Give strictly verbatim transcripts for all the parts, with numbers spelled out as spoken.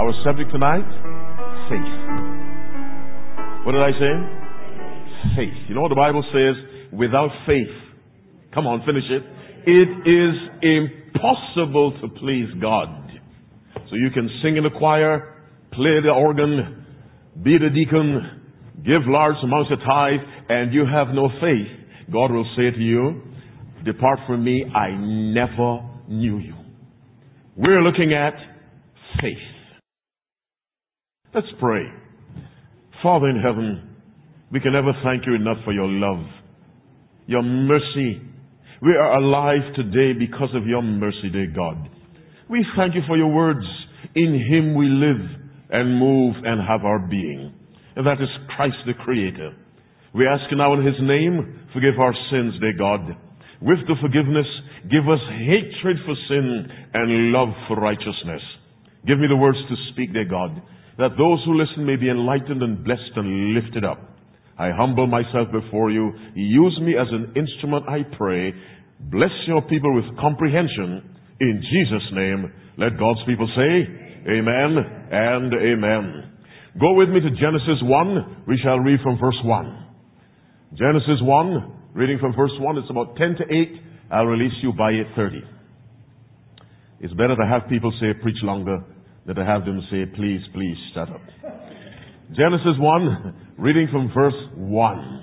our subject tonight? Faith. What did I say? Faith. You know what the Bible says? Without faith, come on, finish it. It is impossible to please God. So you can sing in the choir, play the organ, be the deacon, give large amounts of tithe, and you have no faith. God will say to you, depart from me, I never knew you. We're looking at faith. Let's pray. Father in heaven, we can never thank you enough for your love, your mercy. We are alive today because of your mercy, dear God. We thank you for your words. In him we live and move and have our being. And that is Christ the Creator. We ask you now in his name, forgive our sins, dear God. With the forgiveness, give us hatred for sin and love for righteousness. Give me the words to speak, dear God, that those who listen may be enlightened and blessed and lifted up. I humble myself before you. Use me as an instrument, I pray. Bless your people with comprehension. In Jesus' name, let God's people say, amen and amen. Go with me to Genesis one. We shall read from verse one. Genesis one, reading from verse one. It's about ten to eight. I'll release you by eight thirty. It's better to have people say, preach longer, than to have them say, please, please, shut up. Genesis one, reading from verse one.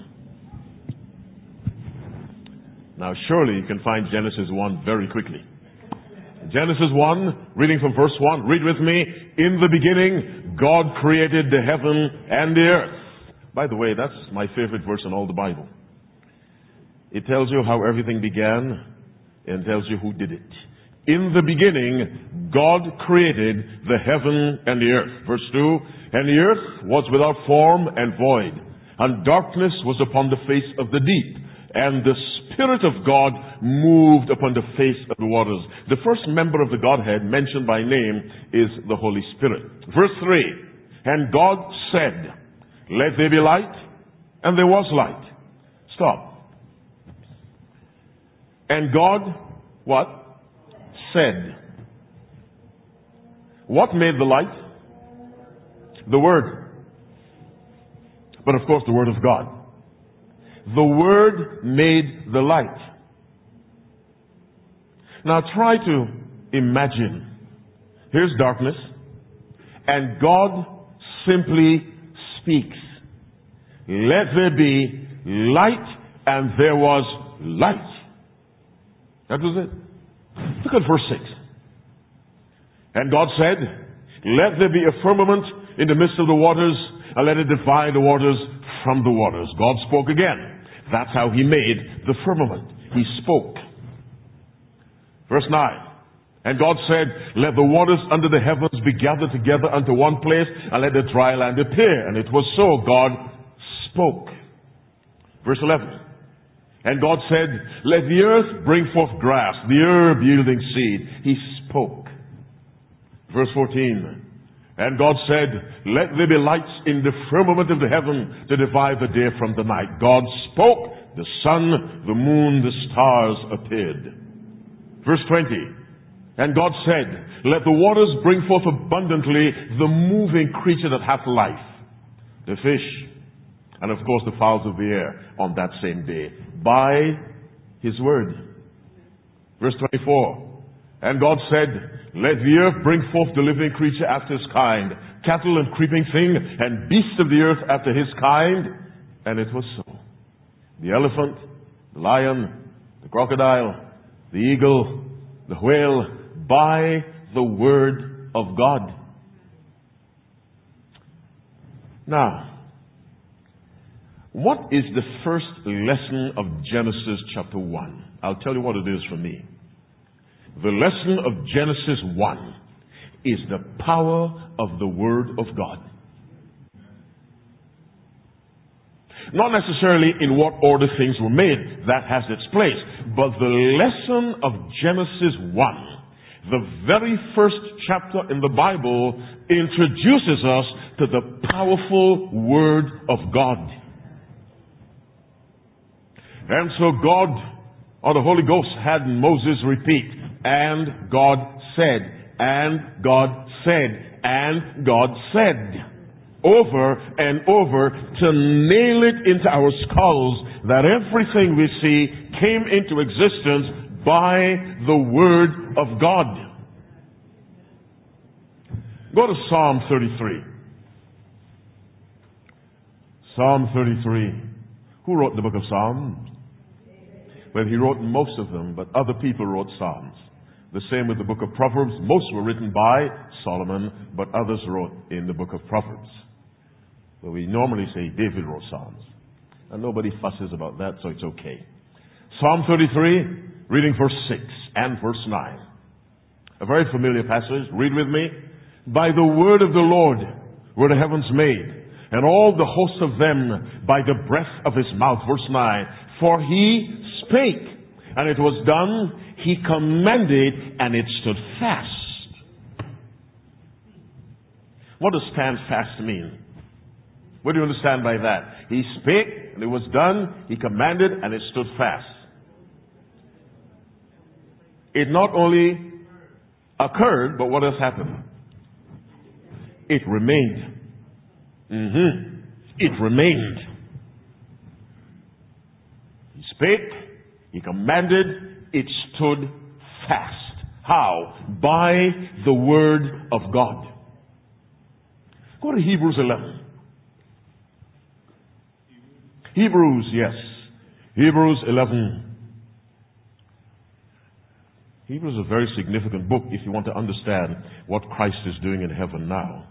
Now, surely you can find Genesis one very quickly. Genesis one, reading from verse one. Read with me. In the beginning, God created the heaven and the earth. By the way, that's my favorite verse in all the Bible. It tells you how everything began and tells you who did it. In the beginning, God created the heaven and the earth. Verse two, and the earth was without form and void, and darkness was upon the face of the deep, and the Spirit of God moved upon the face of the waters. The first member of the Godhead mentioned by name is the Holy Spirit. Verse three, and God said, let there be light, and there was light. Stop. And God, what? Said. What made the light? The Word. But of course the Word of God. The Word made the light. Now try to imagine. Here's darkness, and God simply speaks. Let there be light, and there was light. That was it. Look at verse six. And God said, let there be a firmament in the midst of the waters, and let it divide the waters from the waters. God spoke again. That's how he made the firmament. He spoke. Verse nine. And God said, let the waters under the heavens be gathered together unto one place, and let the dry land appear. And it was so. God spoke. Verse eleven. And God said, let the earth bring forth grass, the herb yielding seed. He spoke. Verse fourteen. And God said, let there be lights in the firmament of the heaven to divide the day from the night. God spoke, the sun, the moon, the stars appeared. Verse twenty. And God said, let the waters bring forth abundantly the moving creature that hath life, the fish, and of course the fowls of the air on that same day, by his word. Verse twenty-four. And God said, let the earth bring forth the living creature after his kind, cattle and creeping thing, and beasts of the earth after his kind. And it was so. The elephant, the lion, the crocodile, the eagle, the whale, by the word of God. Now, what is the first lesson of Genesis chapter one? I'll tell you what it is for me. The lesson of Genesis one is the power of the Word of God. Not necessarily in what order things were made, that has its place, but the lesson of Genesis one, the very first chapter in the Bible, introduces us to the powerful Word of God. And so God, or the Holy Ghost, had Moses repeat, and God said, and God said, and God said. Over and over to nail it into our skulls that everything we see came into existence by the Word of God. Go to Psalm thirty-three. Psalm thirty-three. Who wrote the book of Psalms? Well, he wrote most of them, but other people wrote Psalms. The same with the book of Proverbs. Most were written by Solomon, but others wrote in the book of Proverbs. But we normally say David wrote Psalms. And nobody fusses about that, so it's okay. Psalm thirty-three, reading verse six and verse nine. A very familiar passage. Read with me. By the word of the Lord were the heavens made, and all the hosts of them by the breath of his mouth. Verse nine. For he spake, and it was done. He commanded, and it stood fast. What does stand fast mean? What do you understand by that? He spake, and it was done. He commanded, and it stood fast. It not only occurred, but what has happened? It remained. Mm-hmm. It remained. He spake, he commanded, it stood fast. How? By the word of God. Go to Hebrews eleven. Hebrews, yes. Hebrews eleven. Hebrews is a very significant book if you want to understand what Christ is doing in heaven now.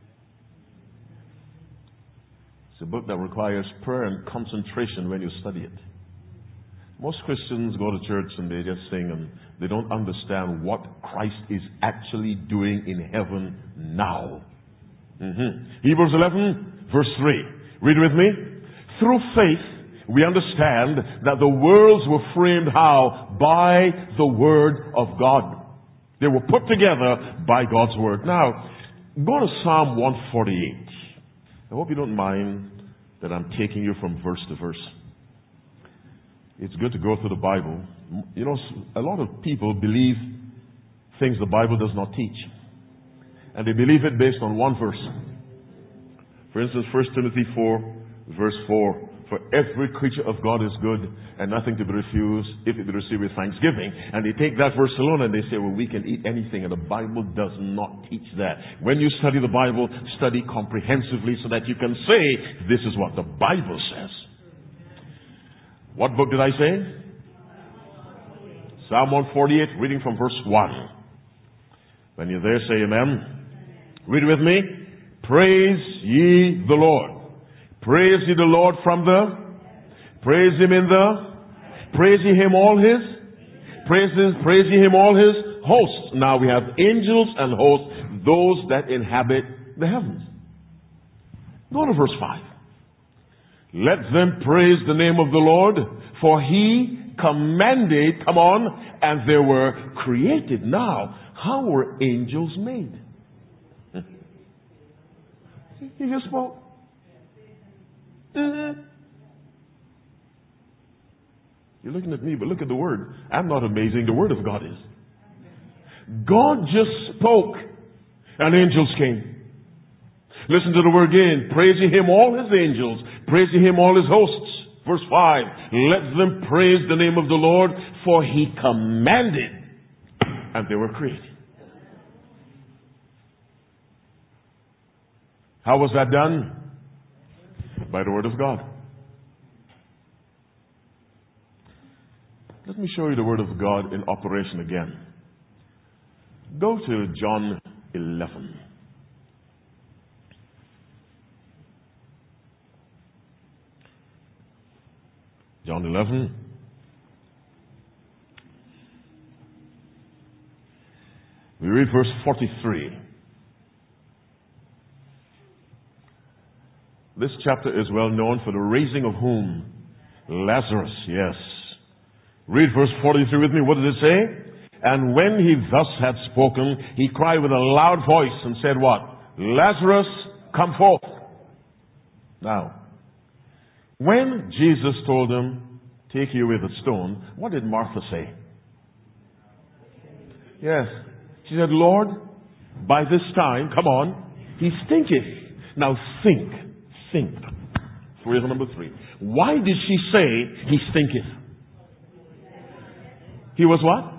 It's a book that requires prayer and concentration when you study it. Most Christians go to church and they just sing and they don't understand what Christ is actually doing in heaven now. Mm-hmm. Hebrews eleven, verse three. Read with me. Through faith, we understand that the worlds were framed how? By the Word of God. They were put together by God's Word. Now, go to Psalm one forty-eight. I hope you don't mind that I'm taking you from verse to verse. It's good to go through the Bible. You know, a lot of people believe things the Bible does not teach. And they believe it based on one verse. For instance, First Timothy four, verse four. For every creature of God is good and nothing to be refused if it be received with thanksgiving. And they take that verse alone and they say, well, we can eat anything. And the Bible does not teach that. When you study the Bible, study comprehensively so that you can say, this is what the Bible says. What book did I say? Psalm one forty-eight, reading from verse one. When you're there, say amen. Read with me. Praise ye the Lord. Praise ye the Lord from the, praise him in the, praise ye him all his, praise, his, praise ye him all his hosts. Now we have angels and hosts, those that inhabit the heavens. Go to verse five. Let them praise the name of the Lord, for he commanded, come on, and they were created. Now, how were angels made? He just spoke. Mm-hmm. You're looking at me, but look at the Word. I'm not amazing. The Word of God is. God just spoke, and angels came. Listen to the word again. Praise ye him, all his angels. Praise ye him, all his hosts. Verse five. Let them praise the name of the Lord, for he commanded, and they were created. How was that done? By the word of God. Let me show you the word of God in operation again. Go to John eleven. John eleven. We read verse forty-three. This chapter is well known for the raising of whom? Lazarus, yes. Read verse forty-three with me. What did it say? And when he thus had spoken, he cried with a loud voice and said what? Lazarus, come forth. Now, when Jesus told him, take you away the stone, what did Martha say? Yes. She said, Lord, by this time, come on, he stinketh. Now think, think. Reason number three. Why did she say he stinketh? He was what?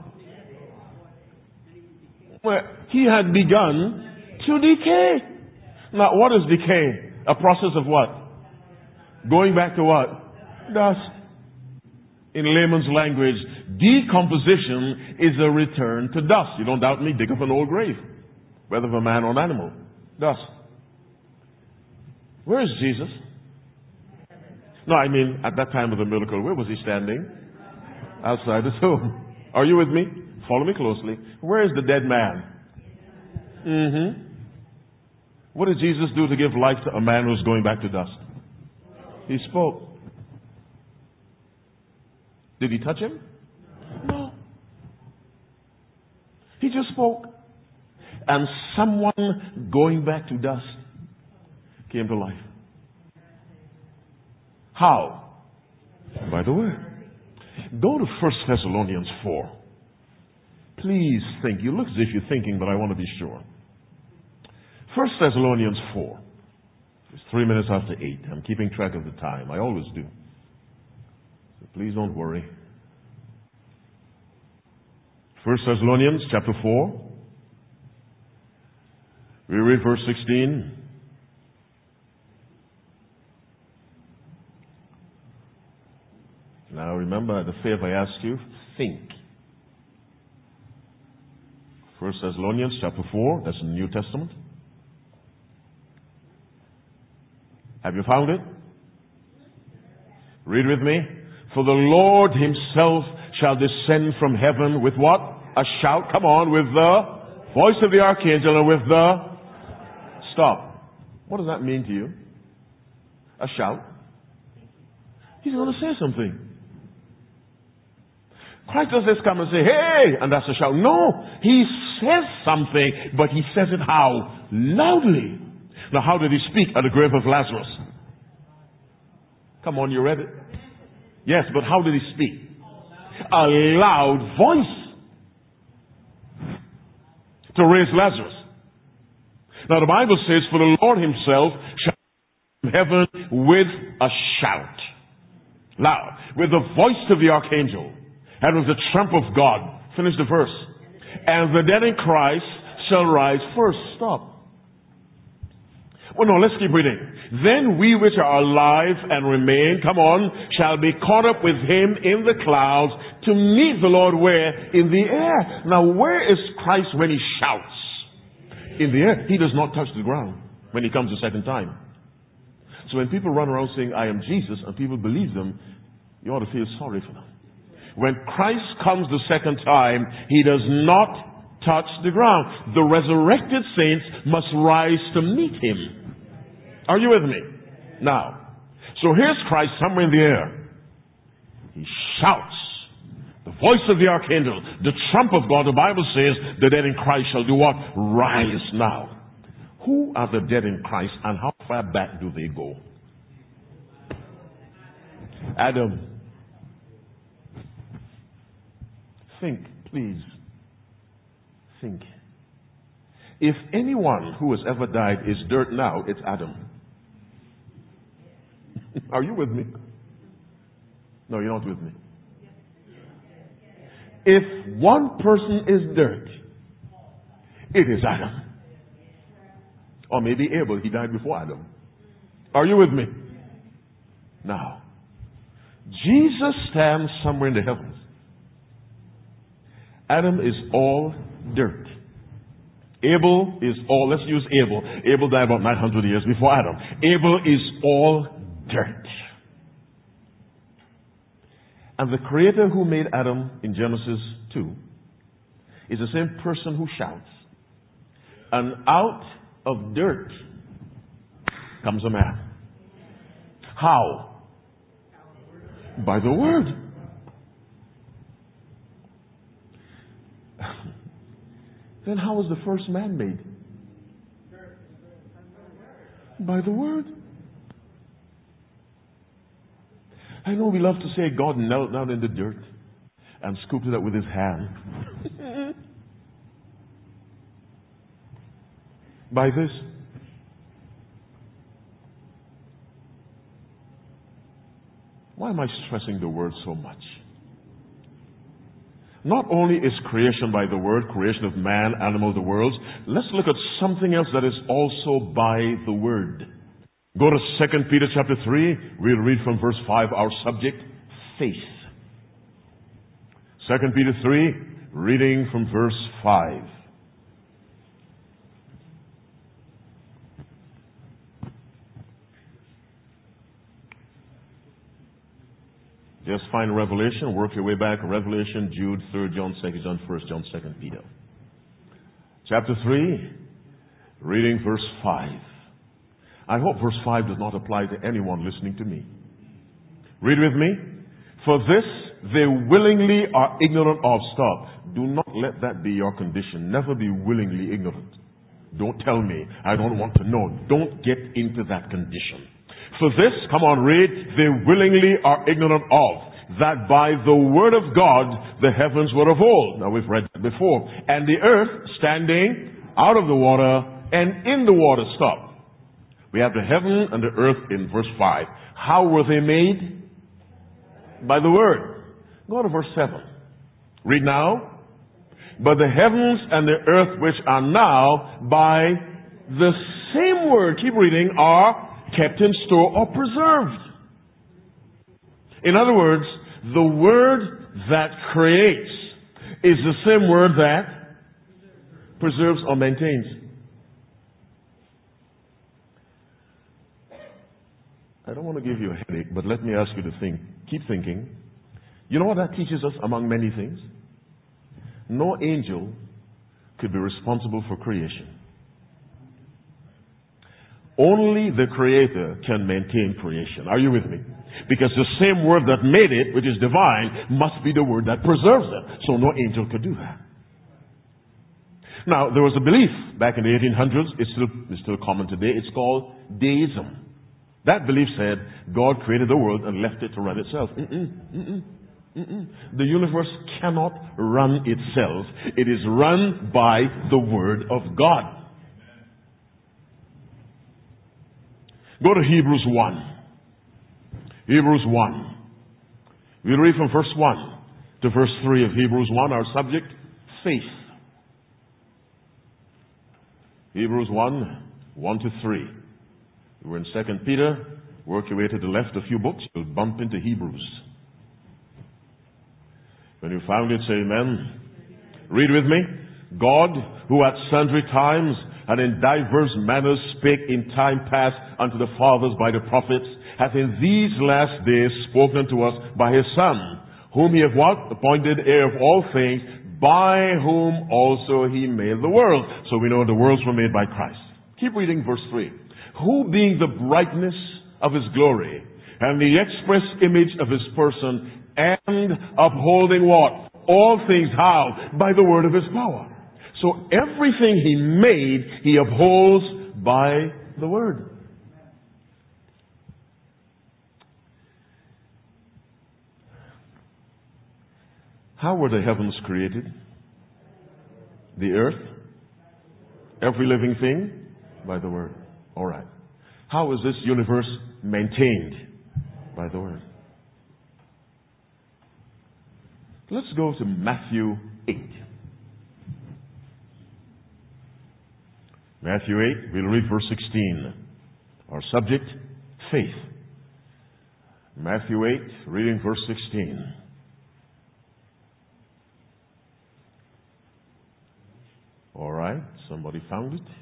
Well, he had begun to decay. Now, what is decay? A process of what? Going back to what? Dust. In layman's language, decomposition is a return to dust. You don't doubt me, dig up an old grave. Whether of a man or an animal. Dust. Where is Jesus? No, I mean, at that time of the miracle, where was he standing? Outside his home. Are you with me? Follow me closely. Where is the dead man? Mm-hmm. What did Jesus do to give life to a man who's going back to dust? He spoke. Did he touch him? No. He just spoke. And someone going back to dust came to life. How? By the word. Go to First Thessalonians four. Please think. You look as if you're thinking, but I want to be sure. First Thessalonians four. It's three minutes after eight. I'm keeping track of the time. I always do. So please don't worry. First Thessalonians chapter four. We read verse sixteen. Now remember the favor I asked you. Think. First Thessalonians chapter four. That's in the New Testament. Have you found it? Read with me. For the Lord himself shall descend from heaven with what? A shout. Come on. With the voice of the archangel and with the... Stop. What does that mean to you? A shout. He's going to say something. Christ doesn't just come and say, hey, and that's a shout. No. He says something, but he says it how? Loudly. Now, how did he speak at the grave of Lazarus? Come on, you read it? Yes, but how did he speak? A loud voice to raise Lazarus. Now, the Bible says, for the Lord himself shall come from heaven with a shout. Loud. With the voice of the archangel. And with the trump of God. Finish the verse. And the dead in Christ shall rise first. Stop. Well, no, let's keep reading. Then we which are alive and remain, come on, shall be caught up with him in the clouds to meet the Lord where? In the air. Now, where is Christ when he shouts? In the air. He does not touch the ground when he comes the second time. So when people run around saying, I am Jesus, and people believe them, you ought to feel sorry for them. When Christ comes the second time, he does not touch the ground. The resurrected saints must rise to meet him. Are you with me? Now, so here's Christ somewhere in the air. He shouts. The voice of the archangel, the trump of God, the Bible says, the dead in Christ shall do what? Rise now. Who are the dead in Christ and how far back do they go? Adam. Think, please. Think. If anyone who has ever died is dirt now, it's Adam. Are you with me? No, you're not with me. If one person is dirt, it is Adam. Or maybe Abel, he died before Adam. Are you with me? Now, Jesus stands somewhere in the heavens. Adam is all dirt. Abel is all, let's use Abel. Abel died about nine hundred years before Adam. Abel is all dirt. And the Creator who made Adam in Genesis two is the same person who shouts. And out of dirt comes a man. How? By the word. Then how was the first man made? By the word. I know we love to say God knelt down in the dirt and scooped it up with his hand. By this. Why am I stressing the word so much? Not only is creation by the word, creation of man, animal, the world, let's look at something else that is also by the word. Go to Second Peter chapter three. We'll read from verse five, our subject, faith. Second Peter three, reading from verse five. Just find Revelation, work your way back. Revelation, Jude, Third John, Second John, First John, Second Peter. Chapter three, reading verse five. I hope verse five does not apply to anyone listening to me. Read with me. For this they willingly are ignorant of. Stop. Do not let that be your condition. Never be willingly ignorant. Don't tell me. I don't want to know. Don't get into that condition. For this, come on, read, they willingly are ignorant of, that by the word of God the heavens were of old. Now we've read that before. And the earth standing out of the water and in the water. Stop. We have the heaven and the earth in verse five. How were they made? By the word. Go to verse seven. Read now. But the heavens and the earth which are now by the same word, keep reading, are kept in store or preserved. In other words, the word that creates is the same word that preserves or maintains. I don't want to give you a headache, but let me ask you to think. Keep thinking. You know what that teaches us among many things? No angel could be responsible for creation. Only the Creator can maintain creation. Are you with me? Because the same word that made it, which is divine, must be the word that preserves it. So no angel could do that. Now, there was a belief back in the eighteen hundreds. It's still, it's still common today. It's called deism. That belief said God created the world and left it to run itself. Mm-mm, mm-mm, mm-mm. The universe cannot run itself. It is run by the Word of God. Go to Hebrews one. Hebrews one. We'll read from verse one to verse three of Hebrews one, our subject, faith. Hebrews one, one to three. We're in Second Peter. Work your way to the left a few books. You'll bump into Hebrews. When you found it, say amen. Read with me. God, who at sundry times and in divers manners spake in time past unto the fathers by the prophets, hath in these last days spoken unto us by his Son, whom he hath what? Appointed heir of all things, by whom also he made the world. So we know the worlds were made by Christ. Keep reading verse three. Who being the brightness of his glory, and the express image of his person, and upholding what? All things how? By the word of his power. So everything he made, he upholds by the word. How were the heavens created? The earth? Every living thing? By the word. All right. How is this universe maintained? By the word. Let's go to Matthew eight. Matthew eight, we'll read verse sixteen. Our subject, faith. Matthew eight, reading verse sixteen. All right, somebody found it?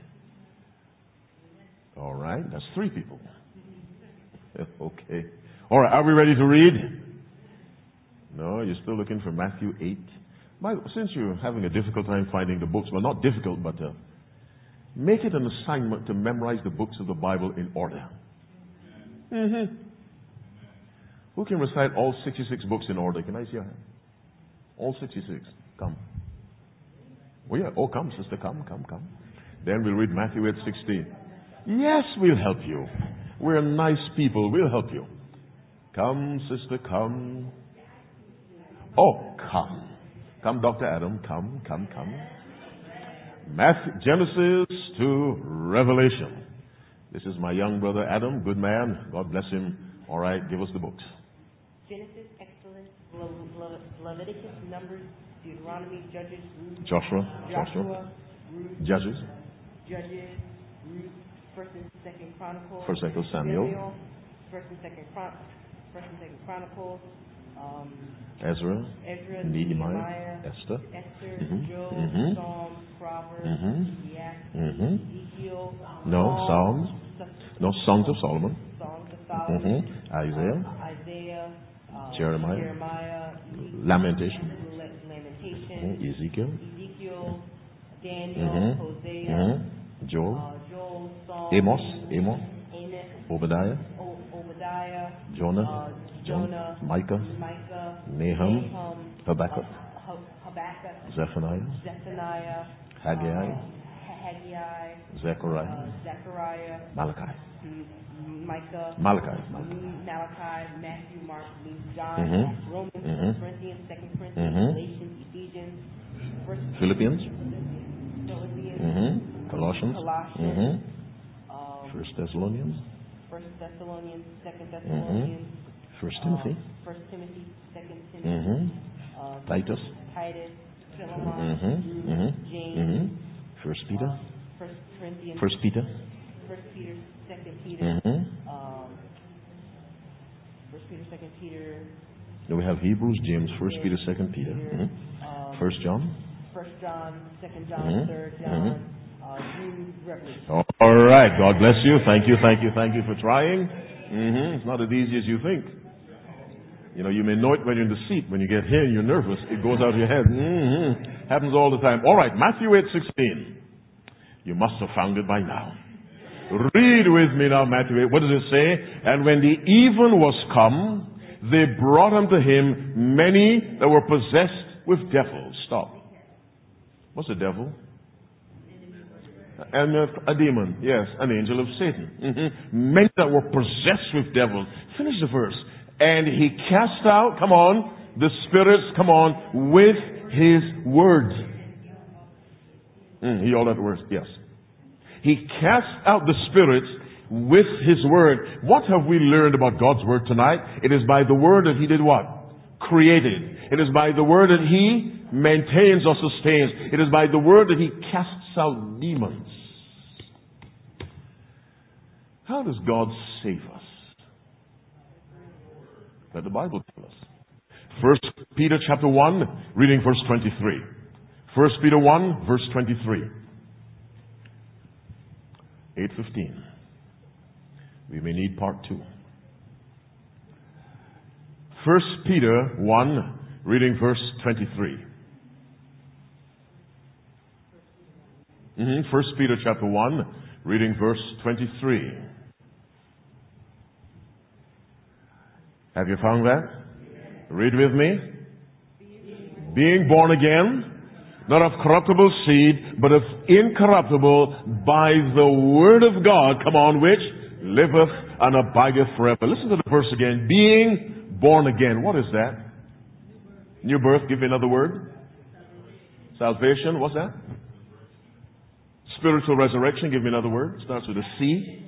All right, that's three people. Okay. All right, are we ready to read? No, you're still looking for Matthew eight? My, since you're having a difficult time finding the books, well, not difficult, but uh, make it an assignment to memorize the books of the Bible in order. Mm-hmm. Who can recite all sixty-six books in order? Can I see your hand? All sixty-six. Come. Oh, yeah. Oh, come, sister. Come, come, come. Then we'll read Matthew eight sixteen. Yes, we'll help you. We're nice people. We'll help you. Come, sister, come. Oh, come. Come, Doctor Adam. Come, come, come. Matthew, Genesis to Revelation. This is my young brother Adam, good man. God bless him. All right, give us the books. Genesis, Exodus, Le- Le- Leviticus, Numbers, Deuteronomy, Judges, Ruth, Joshua, Joshua, Joshua, Ruth, Judges, Judges, Ruth, First and Second Chronicles, First Second Samuel, Samuel, First and Second Chron- First and Second Chronicles, um, Ezra, Ezra, Nehemiah, Nehemiah, Esther, Esther, Mhm, Job, mhm. Psalms, Proverbs, Mhm. Ecclesiastes, Mhm. Ezekiel, No, Psalms, no, Songs of Solomon, Songs of Solomon, Mhm. Isaiah, uh, Isaiah, uh, Jeremiah, Jeremiah, Ezekiel, Lamentation, La- Lamentation, Mhm. Ezekiel, Ezekiel, Daniel, Mhm. Hosea, Mhm. Joel, uh, Joel, Psalm, Amos, Amos, Amos, Obadiah, o- Obadiah, Jonah, uh, Jonah, Micah, Micah, Nahum, Nahum, Habakkuk, uh, Ha- Habakkuk, Zephaniah, Zephaniah, Haggai, uh, Haggai, Zechariah, uh, Zechariah, Malachi, M- Micah, Malachi, M- Malachi, Matthew, Mark, Luke, John, Mhm. Romans, Mhm. First Corinthians, Second Corinthians, Mhm. Galatians, Ephesians, First Philippians, Philippians, Mhm. Colossians, Colossians, Mhm. um, First Thessalonians, First Thessalonians, Second Thessalonians, First uh, Timothy, First Timothy, Second Timothy, Mhm. uh, Titus, Titus, Philemon, Mhm. Ruth, Mhm. James, Mhm. First Peter, uh, First Corinthians, First Peter, First Peter, Second Peter, Mhm. um, First Peter, Second Peter, Then we have Hebrews, James, First Peter, Second Peter, Mhm. um, First John. First John, Second John, Mhm. Third John, Mhm. uh, Jude, Revelation. All right. God bless you. Thank you, thank you, thank you for trying. hmm It's not as easy as you think. You know, you may know it when you're in the seat. When you get here and you're nervous, it goes out of your head. hmm Happens all the time. All right. Matthew eight sixteen. You must have found it by now. Read with me now, Matthew eight. What does it say? And when the even was come, they brought unto him many that were possessed with devils. Stop. What's a devil? And a, a demon, yes, an angel of Satan. Mm-hmm. Many that were possessed with devils. Finish the verse. And he cast out, come on, the spirits, come on, with his word. Mm, he all that word, yes. He cast out the spirits with his word. What have we learned about God's word tonight? It is by the word that he did what? Created. It is by the word that he maintains or sustains. It is by the word that he casts out demons. How does God save us? Let the Bible tell us. First Peter chapter one, reading verse twenty-three. First Peter one, verse twenty-three. eight fifteen. We may need part two. First Peter one, reading verse twenty-three. Mm-hmm. First Peter chapter one, reading verse twenty-three. Have you found that? Read with me. Being born again, not of corruptible seed, but of incorruptible, by the word of God, come on, which liveth and abideth forever. Listen to the verse again. Being born again. What is that? New birth. Give me another word. Salvation. What's that? Spiritual resurrection. Give me another word. Starts with a C.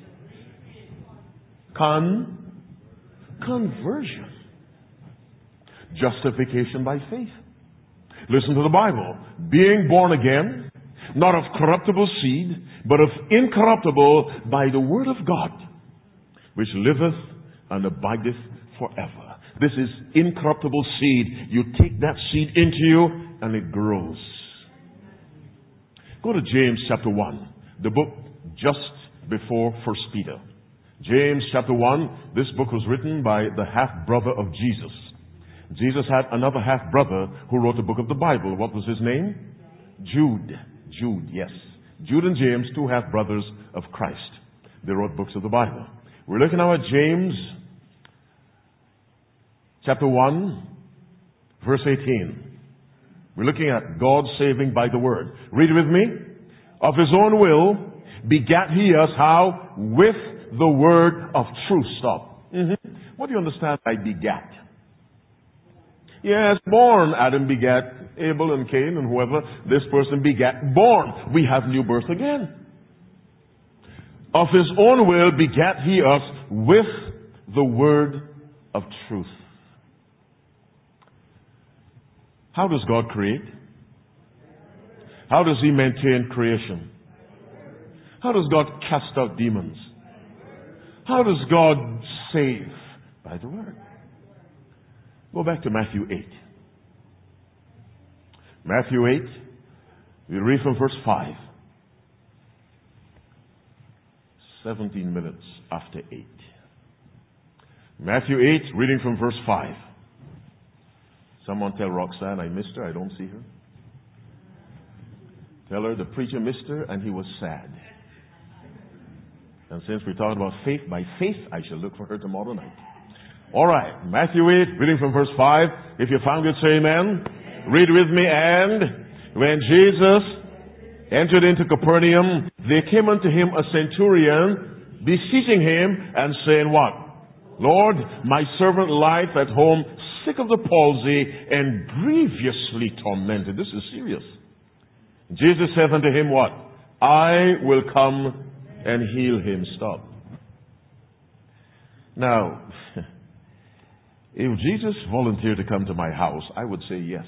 Con. Conversion. Justification by faith. Listen to the Bible. Being born again, not of corruptible seed, but of incorruptible, by the word of God, which liveth and abideth forever. This is incorruptible seed. You take that seed into you and it grows. Go to James chapter one, the book just before First Peter. James chapter one, this book was written by the half-brother of Jesus. Jesus had another half-brother who wrote the book of the Bible. What was his name? Jude. Jude, yes. Jude and James, two half-brothers of Christ. They wrote books of the Bible. We're looking now at James chapter one, verse eighteen. We're looking at God saving by the word. Read with me. Of his own will begat he us, how? With the word of truth. Stop. Mm-hmm. What do you understand by begat? Yes, born. Adam begat Abel and Cain and whoever this person begat. Born. We have new birth again. Of his own will begat he us with the word of truth. How does God create? How does he maintain creation? How does God cast out demons? How does God save? By the word. Go back to Matthew eight. Matthew eight, we read from verse five. seventeen minutes after eight. Matthew eight, reading from verse five. Someone tell Roxanne I missed her, I don't see her. Tell her the preacher missed her and he was sad. And since we talked about faith, by faith I shall look for her tomorrow night. All right, Matthew eight, reading from verse five. If you found it, say amen. Read with me. And when Jesus entered into Capernaum, there came unto him a centurion, beseeching him and saying what? Lord, my servant lieth at home, sick of the palsy and grievously tormented. This is serious. Jesus saith unto him what? I will come and heal him. Stop. Now, if Jesus volunteered to come to my house, I would say yes.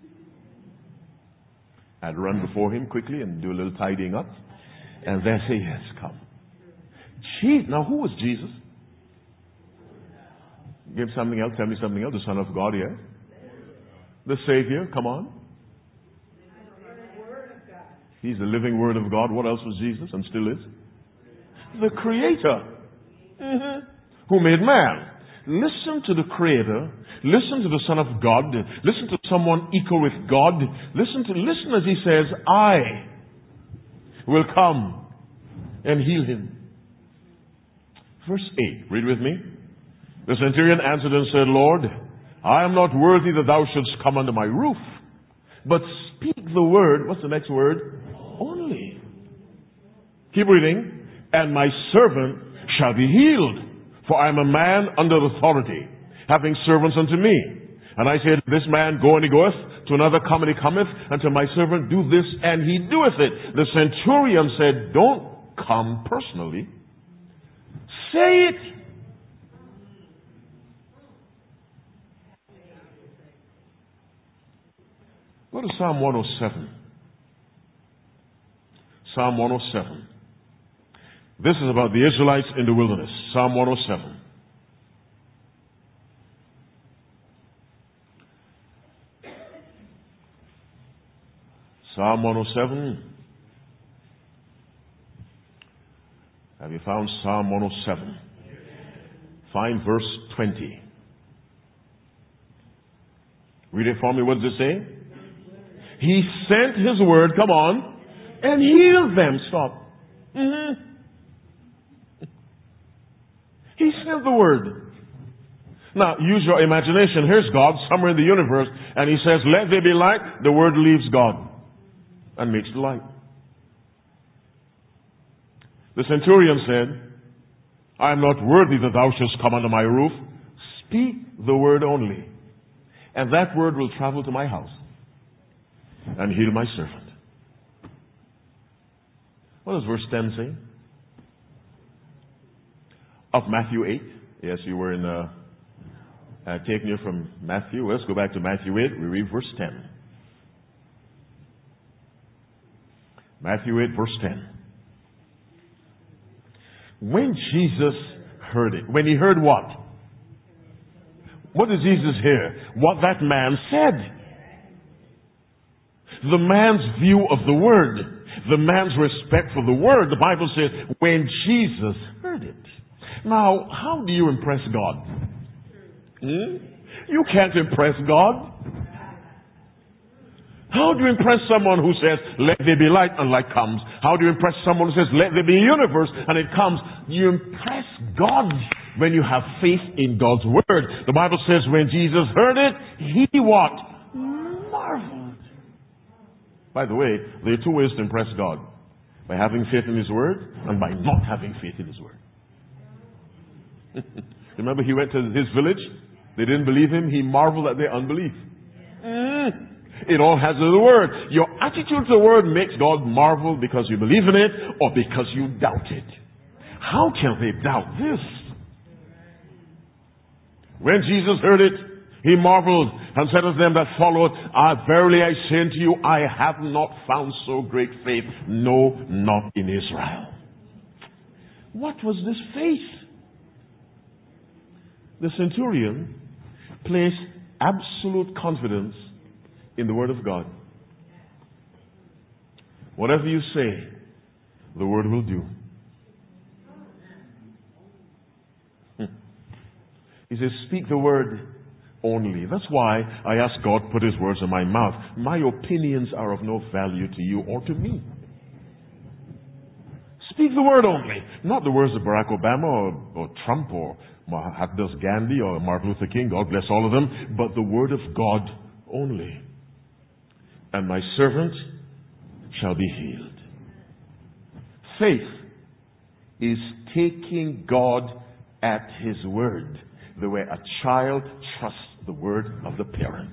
I'd run before him quickly and do a little tidying up, and then say, yes, come. Jesus. Now, who was Jesus? Give something else, tell me something else. The Son of God, yes. The Savior, come on. He's the living Word of God. What else was Jesus and still is? The Creator. Mm-hmm. Who made man. Listen to the Creator. Listen to the Son of God. Listen to someone equal with God. Listen to listen as he says, I will come and heal him. Verse eight. Read with me. The centurion answered and said, Lord, I am not worthy that thou shouldst come under my roof, but speak the word. What's the next word? Only. Keep reading. And my servant shall be healed. For I am a man under authority, having servants unto me. And I said, this man go and he goeth, to another come and he cometh, and to my servant do this, and he doeth it. The centurion said, don't come personally. Say it. Go to Psalm one oh seven. Psalm one oh seven. This is about the Israelites in the wilderness. Psalm one oh seven. Psalm one oh seven. Have you found Psalm one oh seven? Find verse twenty. Read it for me. What does it say? He sent his word, come on, and healed them. Stop. Mm-hmm. He sent the word. Now, use your imagination. Here's God somewhere in the universe, and he says, let there be light. The word leaves God and makes the light. The centurion said, I am not worthy that thou shouldst come under my roof. Speak the word only, and that word will travel to my house and heal my servant. What does verse ten say? Of Matthew eight. Yes, you were in uh, uh, taking you from Matthew. Let's go back to Matthew eight. We read verse ten. Matthew eight, verse ten. When Jesus heard it, when he heard what? What did Jesus hear? What that man said. The man's view of the word. The man's respect for the word. The Bible says, when Jesus heard it. Now, how do you impress God? Hmm? You can't impress God. How do you impress someone who says, let there be light, and light comes? How do you impress someone who says, let there be a universe, and it comes? You impress God when you have faith in God's word. The Bible says when Jesus heard it, he what? Marveled. By the way, there are two ways to impress God. By having faith in his word, and by not having faith in his word. Remember, he went to his village They didn't believe him. He marveled at their unbelief. Mm. It all has to do with the word. Your attitude to the word makes God marvel because you believe in it or because you doubt it. How can they doubt this? When Jesus heard it, he marveled and said to them that followed, "I verily I say unto you, I have not found so great faith, no, not in Israel." What was this faith? The centurion placed absolute confidence in the word of God. Whatever you say, the word will do. He says, speak the word only. That's why I ask God to put his words in my mouth. My opinions are of no value to you or to me. Speak the word only. Not the words of Barack Obama or, or Trump or Mahatma Gandhi or Martin Luther King. God bless all of them. But the word of God only. And my servant shall be healed. Faith is taking God at his word, the way a child trusts the word of the parent.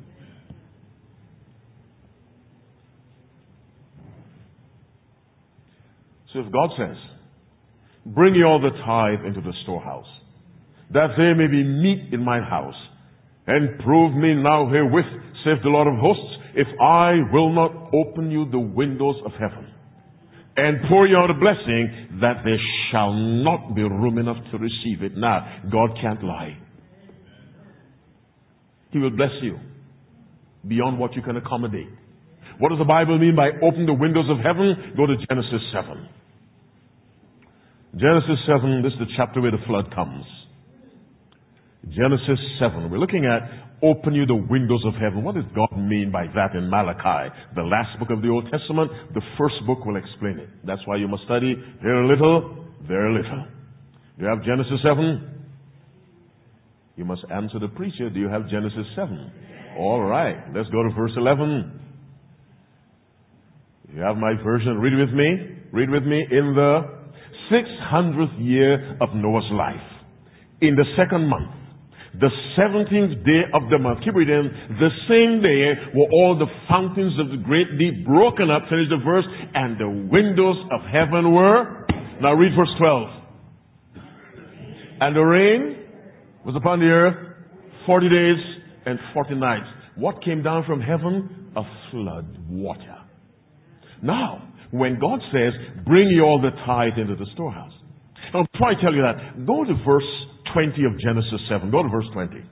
So if God says, bring ye all the tithe into the storehouse, that there may be meat in my house, and prove me now herewith, saith the Lord of hosts, if I will not open you the windows of heaven, and pour you out a blessing, that there shall not be room enough to receive it. Now, God can't lie. He will bless you beyond what you can accommodate. What does the Bible mean by open the windows of heaven? Go to Genesis seven. Genesis seven, this is the chapter where the flood comes. Genesis seven. We're looking at open you the windows of heaven. What does God mean by that in Malachi? The last book of the Old Testament. The first book will explain it. That's why you must study very little, very little. Do you have Genesis seven? You must answer the preacher. Do you have Genesis seven? All right. Let's go to verse eleven. You have my version. Read with me. Read with me. In the six hundredth year of Noah's life, in the second month, the seventeenth day of the month. Keep reading. The same day were all the fountains of the great deep broken up. Finish the verse. And the windows of heaven were. Now read verse twelve. And the rain was upon the earth forty days and forty nights. What came down from heaven? A flood, water. Now, when God says, bring ye all the tithe into the storehouse. Now, before I tell you that, go to verse twenty of Genesis seven. Go to verse twenty.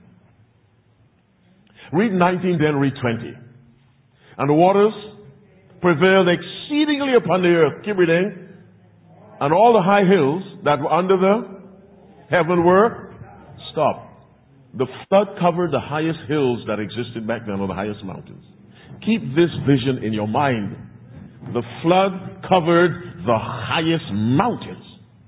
Read nineteen, then read twenty. And the waters prevailed exceedingly upon the earth. Keep reading. And all the high hills that were under the heaven were stopped. The flood covered the highest hills that existed back then, or the highest mountains. Keep this vision in your mind. The flood covered the highest mountains.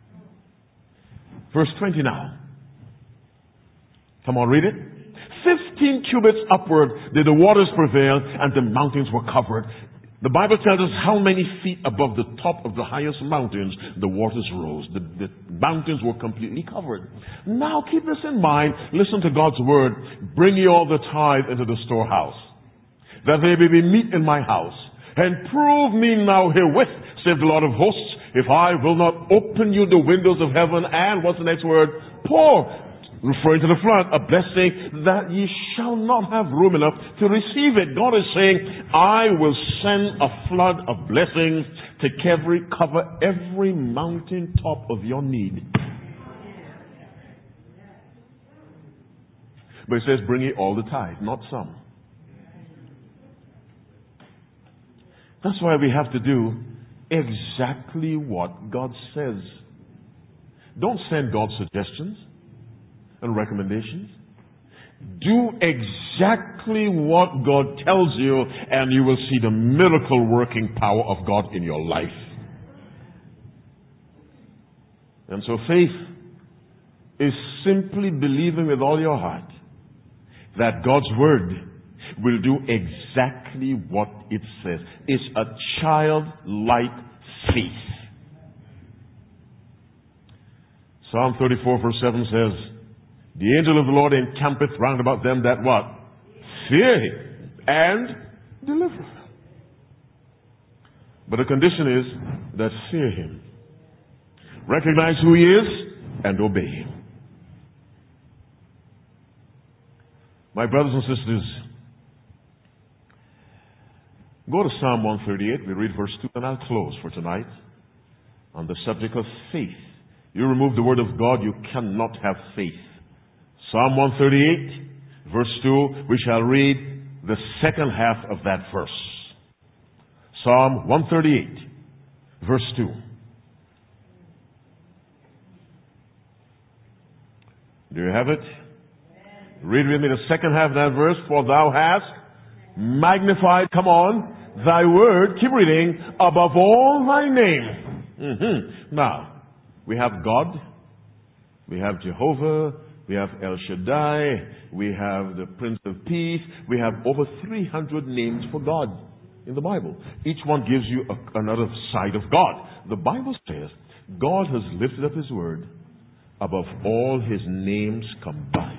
Verse twenty now. Come on, read it. Fifteen cubits upward did the waters prevail, and the mountains were covered. The Bible tells us how many feet above the top of the highest mountains the waters rose. The, the mountains were completely covered. Now keep this in mind. Listen to God's word. Bring ye all the tithe into the storehouse, that there may be meat in my house. And prove me now herewith, saith the Lord of hosts, if I will not open you the windows of heaven, and what's the next word? Pour, referring to the flood, a blessing that ye shall not have room enough to receive it. God is saying, I will send a flood of blessings to every, cover every mountain top of your need. But it says, bring ye all the tithe, not some. That's why we have to do exactly what God says. Don't send God suggestions and recommendations. Do exactly what God tells you, and you will see the miracle working power of God in your life. And so faith is simply believing with all your heart that God's word will do exactly what it says. It's a childlike faith. Psalm thirty-four verse seven says, The angel of the Lord encampeth round about them that what? Fear him and deliver them. But the condition is that fear him. Recognize who he is and obey him. My brothers and sisters, go to Psalm one thirty-eight. We read verse two, and I'll close for tonight on the subject of faith. You remove the word of God, you cannot have faith. Psalm one thirty-eight, verse two, we shall read the second half of that verse. Psalm one thirty-eight, verse two. Do you have it? Read with me the second half of that verse. For thou hast magnified, come on, thy word, keep reading, above all thy name. Mm-hmm. Now, we have God, we have Jehovah, we have El Shaddai, we have the Prince of Peace, we have over three hundred names for God in the Bible. Each one gives you a, another side of God. The Bible says God has lifted up his word above all his names combined.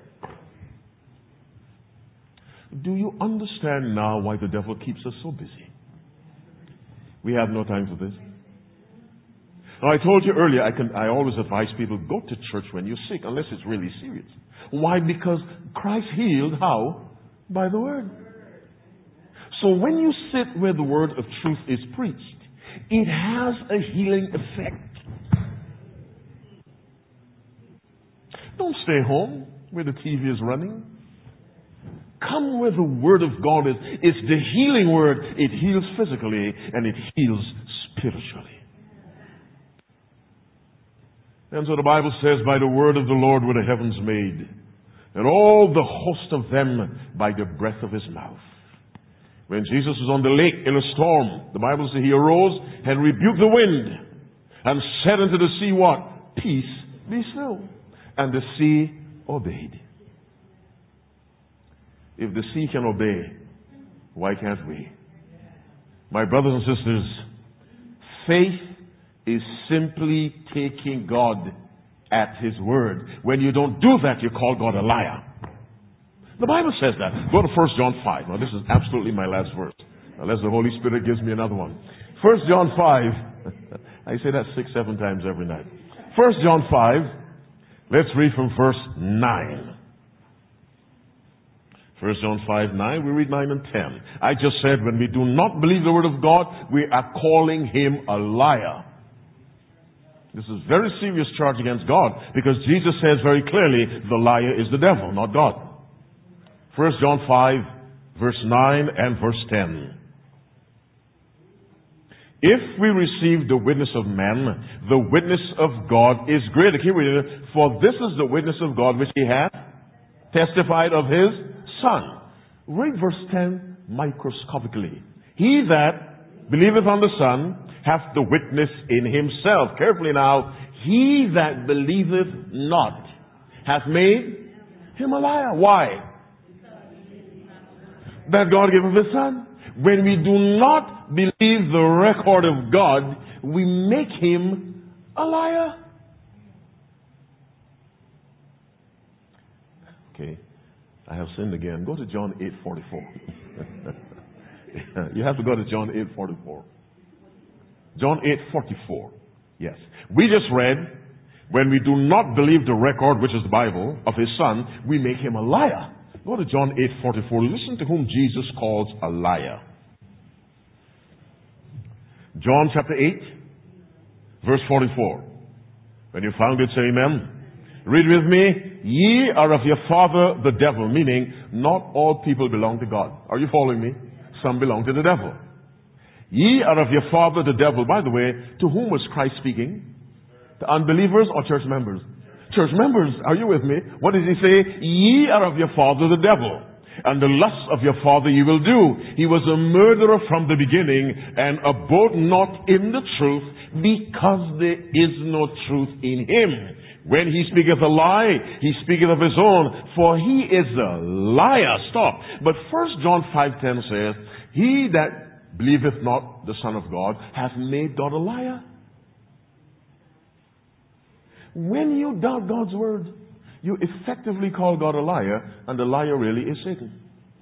Do you understand now why the devil keeps us so busy? We have no time for this. Now, I told you earlier, I can, I always advise people, go to church when you're sick, unless it's really serious. Why? Because Christ healed how? By the word. So when you sit where the word of truth is preached, it has a healing effect. Don't stay home where the T V is running. Come where the word of God is. It's the healing word. It heals physically and it heals spiritually. And so the Bible says, by the word of the Lord were the heavens made, and all the host of them by the breath of his mouth. When Jesus was on the lake in a storm, the Bible says he arose and rebuked the wind and said unto the sea, what? Peace, be still. And the sea obeyed. If the sea can obey, why can't we? My brothers and sisters, faith is simply taking God at his word. When you don't do that, you call God a liar. The Bible says that. Go to First John five. Now, this is absolutely my last verse, unless the Holy Spirit gives me another one. First John five. I say that six, seven times every night. First John five. Let's read from verse nine. First John five, nine. We read nine and ten. I just said, when we do not believe the word of God, we are calling him a liar. This is a very serious charge against God, because Jesus says very clearly, the liar is the devil, not God. First John five, verse nine and verse ten. If we receive the witness of men, the witness of God is greater. Keep reading. For this is the witness of God which he hath testified of his Son. Read verse ten microscopically. He that believeth on the Son hath the witness in himself. Carefully now. He that believeth not hath made him a liar. Why? That God gave him his Son. When we do not believe the record of God, we make him a liar. Okay. I have sinned again. Go to John eight forty-four. You have to go to John eight forty-four. John eight forty-four. Yes. We just read, when we do not believe the record, which is the Bible, of his Son, we make him a liar. Go to John eight forty-four. Listen to whom Jesus calls a liar. John chapter eight, verse forty-four. When you found it, say amen. Read with me. Ye are of your father the devil, meaning not all people belong to God. Are you following me? Some belong to the devil. Ye are of your father the devil. By the way, to whom was Christ speaking? To unbelievers or church members? Church members, are you with me? What does he say? Ye are of your father the devil, and the lusts of your father ye will do. He was a murderer from the beginning, and abode not in the truth, because there is no truth in him. When he speaketh a lie, he speaketh of his own, for he is a liar. Stop. But First John five ten says, he that believeth not the Son of God hath made God a liar. When you doubt God's word, You effectively call God a liar, and the liar really is Satan.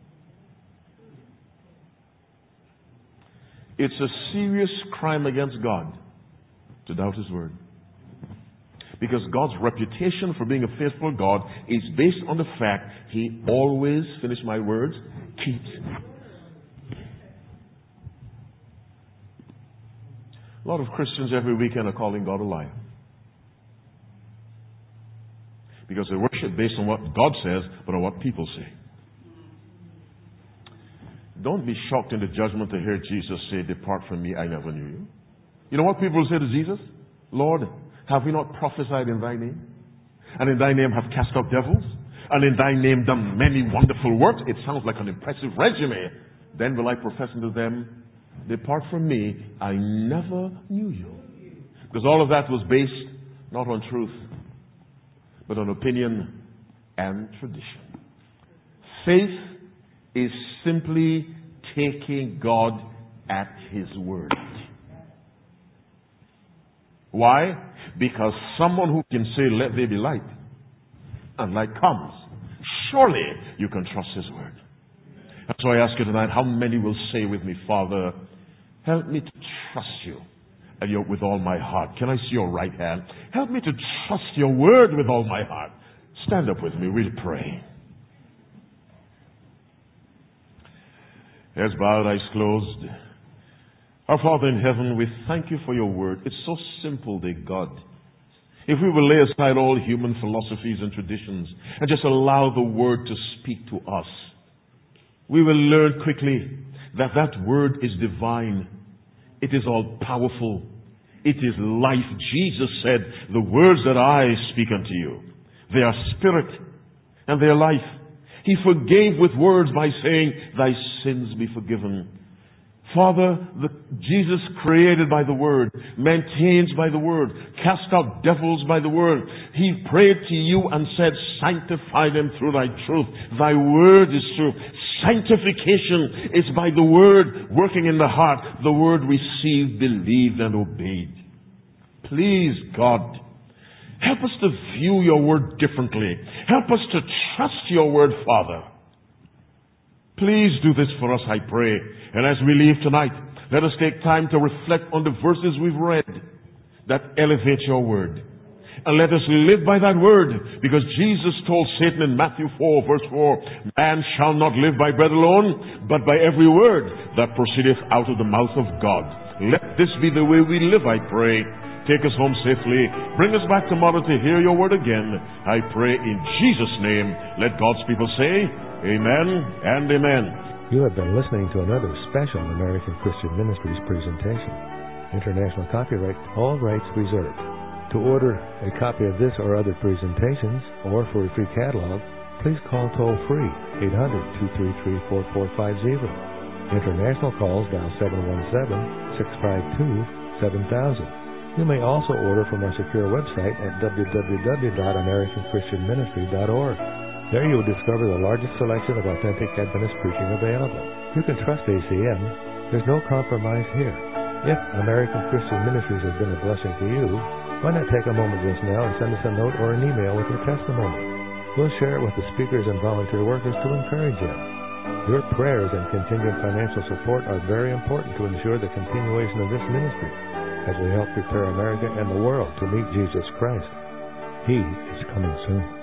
It's a serious crime against God to doubt His Word. Because God's reputation for being a faithful God is based on the fact He always, finish my words, keeps. A lot of Christians every weekend are calling God a liar. Because they worship based on what God says, but on what people say. Don't be shocked in the judgment to hear Jesus say, "Depart from me, I never knew you." You know what people will say to Jesus? "Lord, have we not prophesied in thy name? And in thy name have cast out devils? And in thy name done many wonderful works?" It sounds like an impressive resume. Then will I profess unto them, "Depart from me, I never knew you." Because all of that was based not on truth, but on opinion and tradition. Faith is simply taking God at His word. Why? Because someone who can say, "Let there be light," and light comes, surely you can trust His word. And so I ask you tonight, how many will say with me, "Father, help me to trust you and your, with all my heart"? Can I see your right hand? Help me to trust your word with all my heart. Stand up with me. We'll pray. Heads bowed, eyes closed. Our Father in heaven, we thank you for your word. It's so simple, dear God. If we will lay aside all human philosophies and traditions and just allow the word to speak to us, we will learn quickly that that word is divine. It is all powerful. It is life. Jesus said, "The words that I speak unto you, they are spirit and they are life." He forgave with words by saying, "Thy sins be forgiven." Father, the Jesus created by the Word, maintains by the Word, cast out devils by the Word. He prayed to you and said, "Sanctify them through thy truth. Thy Word is true." Sanctification is by the Word working in the heart. The Word received, believed, and obeyed. Please, God, help us to view your word differently. Help us to trust your word, Father. Please do this for us, I pray. And as we leave tonight, let us take time to reflect on the verses we've read that elevate your word. And let us live by that word, because Jesus told Satan in Matthew four, verse four, "Man shall not live by bread alone, but by every word that proceedeth out of the mouth of God." Let this be the way we live, I pray. Take us home safely. Bring us back tomorrow to hear your word again. I pray in Jesus' name. Let God's people say, amen and amen. You have been listening to another special American Christian Ministries presentation. International copyright, all rights reserved. To order a copy of this or other presentations, or for a free catalog, please call toll-free eight hundred, two three three, four four five zero. International calls dial seven one seven, six five two, seven thousand. You may also order from our secure website at w w w dot american christian ministry dot org. There you will discover the largest selection of authentic Adventist preaching available. You can trust A C M. There's no compromise here. If American Christian Ministries has been a blessing to you, why not take a moment just now and send us a note or an email with your testimony? We'll share it with the speakers and volunteer workers to encourage you. Your prayers and contingent financial support are very important to ensure the continuation of this ministry as we help prepare America and the world to meet Jesus Christ. He is coming soon.